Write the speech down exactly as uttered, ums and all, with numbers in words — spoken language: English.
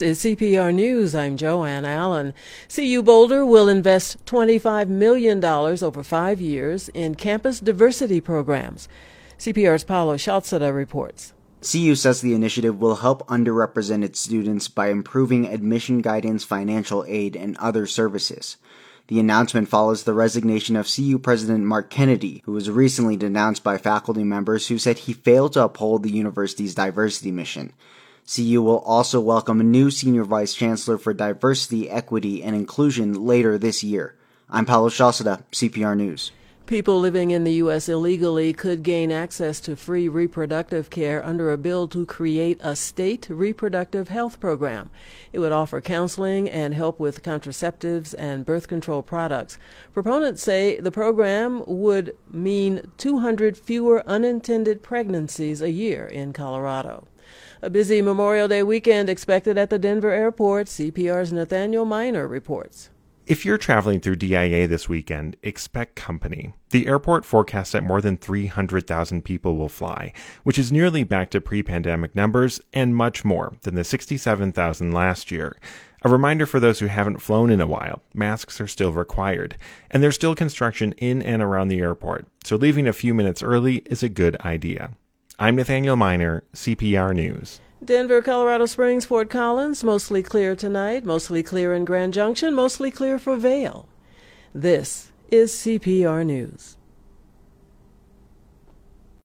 Is C P R News. I'm Joanne Allen. C U Boulder will invest twenty-five million dollars over five years in campus diversity programs. C P R's Paulo Schalzada reports. C U says the initiative will help underrepresented students by improving admission guidance, financial aid, and other services. The announcement follows the resignation of C U President Mark Kennedy, who was recently denounced by faculty members who said he failed to uphold the university's diversity mission. C U will also welcome a new Senior Vice Chancellor for Diversity, Equity, and Inclusion later this year. I'm Paulo Schalzada, C P R News. People living in the U S illegally could gain access to free reproductive care under a bill to create a state reproductive health program. It would offer counseling and help with contraceptives and birth control products. Proponents say the program would mean two hundred fewer unintended pregnancies a year in Colorado. A busy Memorial Day weekend expected at the Denver airport. C P R's Nathaniel Miner reports. If you're traveling through D I A this weekend, expect company. The airport forecasts that more than three hundred thousand people will fly, which is nearly back to pre-pandemic numbers and much more than the sixty-seven thousand last year. A reminder for those who haven't flown in a while, masks are still required, and there's still construction in and around the airport, so leaving a few minutes early is a good idea. I'm Nathaniel Miner, C P R News. Denver, Colorado Springs, Fort Collins, mostly clear tonight, mostly clear in Grand Junction, mostly clear for Vail. This is C P R News.